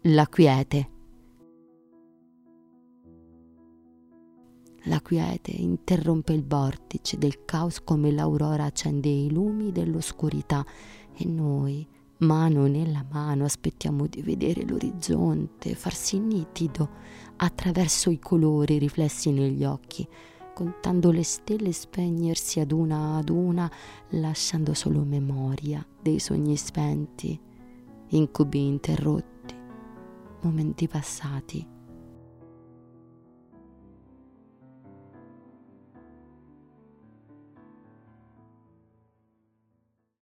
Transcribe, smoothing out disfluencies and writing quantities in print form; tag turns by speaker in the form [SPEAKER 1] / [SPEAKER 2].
[SPEAKER 1] La quiete. La quiete interrompe il vortice del caos come l'aurora accende i lumi dell'oscurità e noi, mano nella mano, aspettiamo di vedere l'orizzonte farsi nitido attraverso i colori riflessi negli occhi, contando le stelle spegnersi ad una, lasciando solo memoria dei sogni spenti, incubi interrotti, momenti passati